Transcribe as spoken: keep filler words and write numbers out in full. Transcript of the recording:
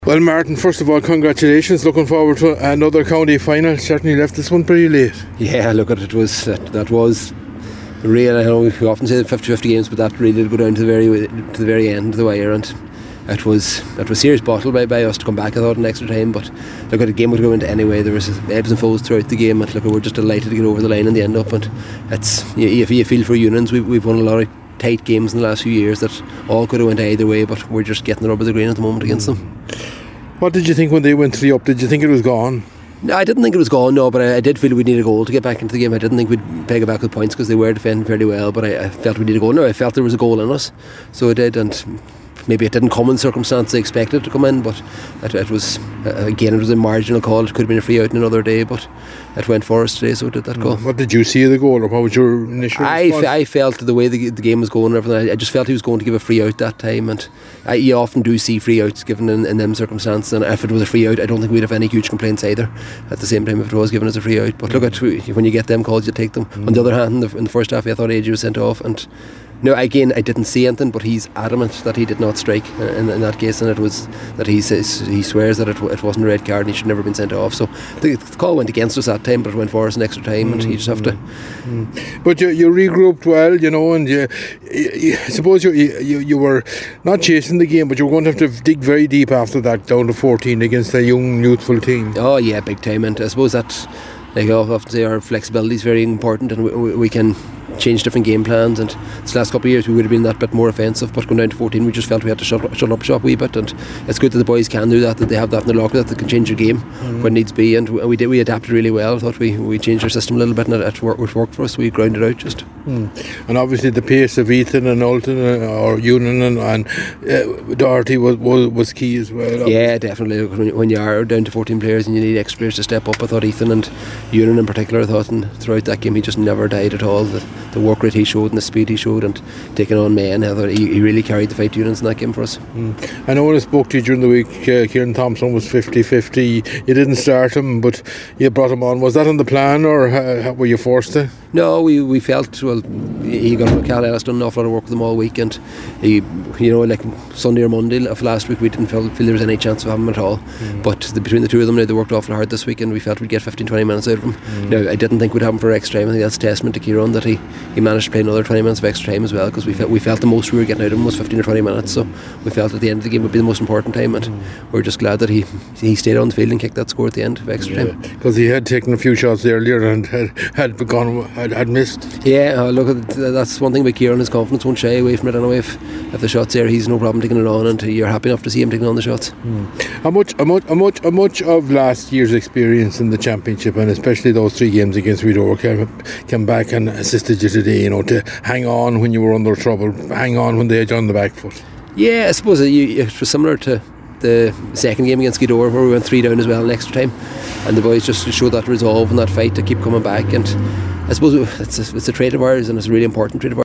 Well, Martin, first of all, congratulations. Looking forward to another county final. Certainly left this one pretty late. Yeah, look, at it was that, that was real. I know we often say fifty fifty games, but that really did go down to the very to the very end of the wire, and it was it was serious battle by, by us to come back. I thought in extra time, but look, at the game would go into anyway. There was ebbs and flows throughout the game, and look, we're just delighted to get over the line in the end up. And it's you, you feel for Unions. We've we've won a lot of tight games in the last few years that all could have went either way, but we're just getting the rub of the green at the moment against them. What did you think when they went three up? Did you think it was gone? No, I didn't think it was gone, no, but I, I did feel we'd need a goal to get back into the game. I didn't think we'd peg it back with points because they were defending fairly well, but I, I felt we needed a goal. No, I felt there was a goal in us, so I did, and maybe it didn't come in circumstances I expected it to come in, but it, it was, uh, again, it was a marginal call. It could have been a free out in another day, but it went for us today, so it did that goal. What did you see of the goal, or what was your initial I, response? f- I felt the way the, the game was going and everything, I, I just felt he was going to give a free out that time, and I, you often do see free outs given in, in them circumstances, and if it was a free out, I don't think we'd have any huge complaints either at the same time if it was given as a free out. But look, at when you get them calls, you take them. Mm. On the other hand, in the, in the first half, I thought A J was sent off, and no, again, I didn't see anything, but he's adamant that he did not strike in, in that case, and it was that he says he swears that it, it wasn't a red card and he should never have been sent off. So the, the call went against us that time, but it went for us in extra time, mm, and he just have to. Mm. But you, you regrouped well, you know, and you, you, you I suppose you, you you were not chasing the game, but you were going to have to dig very deep after that, down to fourteen against a young, youthful team. Oh yeah, big time, and I suppose that, like I often say, our flexibility is very important, and we, we can change different game plans, and this last couple of years we would have been that bit more offensive, but going down to fourteen we just felt we had to shut, shut up shop a wee bit, and it's good that the boys can do that, that they have that in their locker, that they can change their game mm. when needs be, and we did we adapted really well. I thought we, we changed our system a little bit, and it, it, worked, it worked for us. We grounded out just mm. And obviously the pace of Ethan and Alton or Union and, and uh, Doherty was, was was key as well, obviously. Yeah, definitely. When, when you are down to fourteen players and you need extra players to step up, I thought Ethan and Union in particular, I thought, and throughout that game he just never died at all. The, the work rate he showed and the speed he showed and taking on men, I thought he, he really carried the fight Unions in that game for us. Mm. I know when I spoke to you during the week, uh, Kieran Thompson was fifty fifty. You didn't start him, but you brought him on. Was that on the plan, or uh, were you forced to? No, we, we felt, well, he got Cal Ellis done an awful lot of work with him all week, and he, you know, like Sunday or Monday of last week we didn't feel, feel there was any chance of having him at all, mm. but the, between the two of them, they worked awful hard this week, and we felt we'd get fifteen to twenty minutes out of him. Mm. Now, I didn't think we'd have him for extra time. I think that's a testament to Kieran that he, he managed to play another twenty minutes of extra time as well, because we felt we felt the most we were getting out of him was fifteen or twenty minutes, so we felt at the end of the game would be the most important time, and mm. we're just glad that he he stayed on the field and kicked that score at the end of extra yeah. time, because he had taken a few shots earlier and had had gone had, had missed. Yeah, uh, look, that's one thing about Kieran, his confidence won't shy away from it anyway. If, if the shot's there, he's no problem taking it on, and you're happy enough to see him taking on the shots. Mm. How much, how much, how much, how much of last year's experience in the championship, and especially those three games against Weedore, came, came back and assisted you today? You know, to hang on when you were under trouble, hang on when they had you on the back foot. Yeah, I suppose it, it was similar to the second game against Gweedore, where we went three down as well in extra time, and the boys just showed that resolve and that fight to keep coming back. And I suppose it's a, it's a trait of ours, and it's a really important trait of ours.